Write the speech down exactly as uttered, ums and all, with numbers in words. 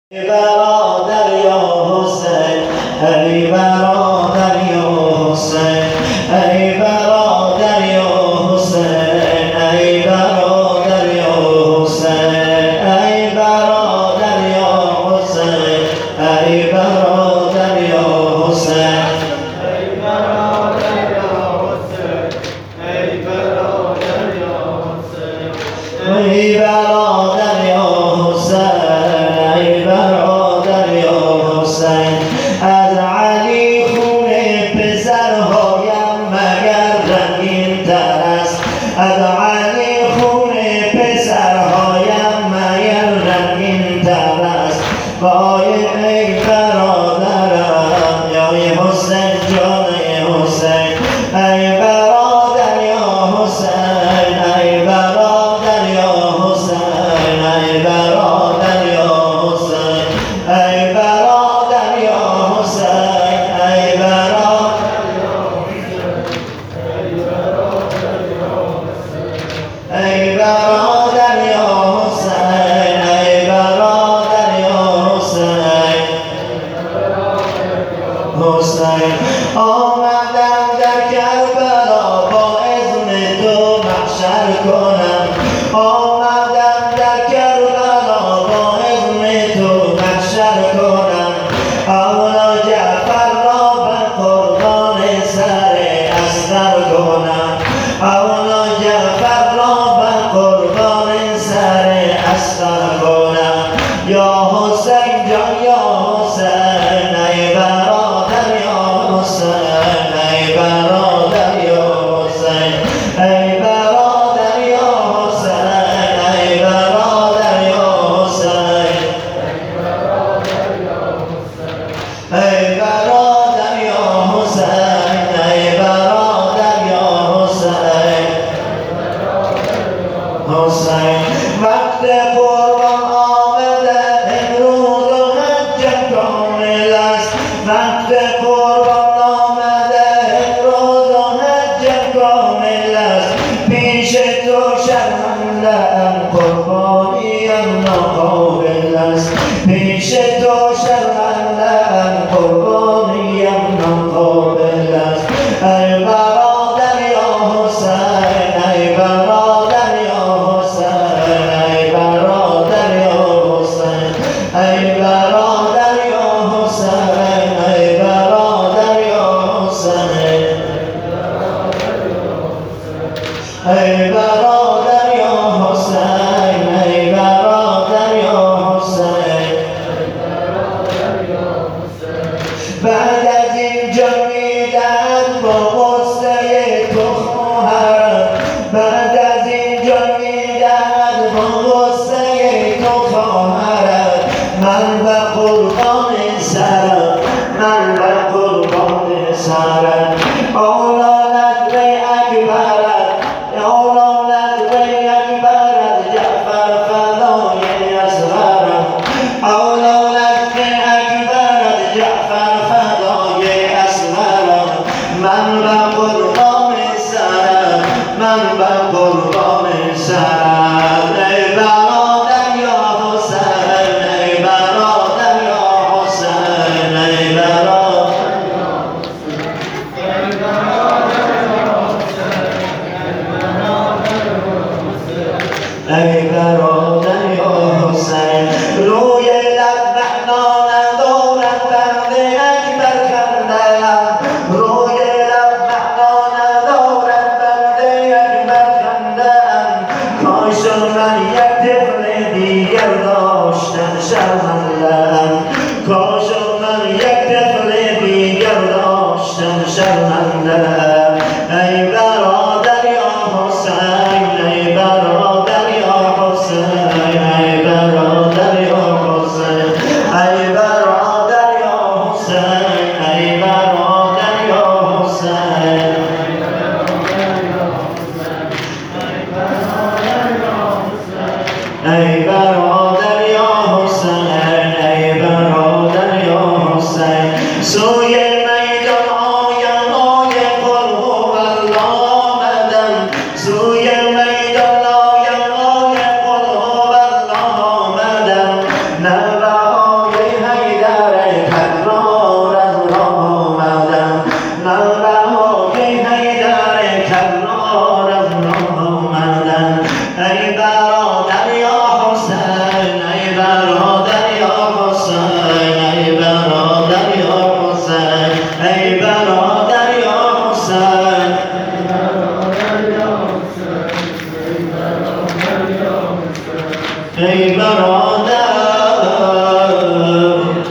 ای برادر یا حسین، ای برادر یا حسین، ای برادر یا حسین، ای برادر یا حسین، ای برادر یا حسین، ای برادر یا حسین، ای برادر یا حسین، ای برادر یا حسین، ای برادر یا حسین. از علی خون پسرهایم مگر رنگین تر است، از علی خون پسرهایم مگر رنگین تر است. وای ای برادرم یا حسین جان حسین، ای برادر یا حسین، ای برادر یا حسین، ای برادر یا حسین، ای برادر یا حسین، ای برادر یا حسین، ای برادر یا حسین، ای برادر یا حسین، حسین. آمدم در کربلا با اذن تو محشر کنم، آمدم در کربلا با اذن تو محشر کنم. اولا جعفر را به قربان سر اصغر کنم، اولا جعفر را به قربان سر اصغر کنم. یا حسین جان یا حسین، ای برادر یا حسین، ای برادر یا حسین، ای برادر یا حسین، ای برادر یا حسین، ای برادر یا حسین، ای برادر یا حسین، حسین. وقت قربان آمده امروز و حج کامل است، وقت قربان آمده امروز و حج کامل است. پیش تو شرمنده ام قربانیم ناقابل است، پیش تو شرمنده ام قربانیم ناقابل است. ای برادر یا حسین، ای برادر یا حسین، ای برادر یا حسین، ای برادر یا حسین، ای برادر یا حسین، ای برادر یا حسین، ای برادر یا حسین. بعد از این جان میدهد با غصه تو خواهرم، بعد از این جان میدهد با غصه تو خواهرم. من به قربان سرم، من به قربان سرم. اولا نظر اکبرت، اولا نظر اکبرت جعفر فدای اصغرم، اولا نظر اکبرت جعفر فدای اصغرم. من به قربان سرم، من به قربان سرم. ای برادر یا حسین، ای برادر یا حسین، ای برادر، ای برادر یا حسین. روی لب معنا ندارد بنده اکبر خنده‌ام، روی لب معنا ندارد بنده اکبر خنده‌ام. کاش من یک طفل دیگر داشتم شرمنده‌ام، کاش من یک طفل دیگر داشتم شرمنده‌ام. ای برادر یا حسین، ای برادر یا حسین، ای برادر یا حسین، ای برادر یا حسین، ای برادر یا حسین، ای برادر یا حسین، ای ای برای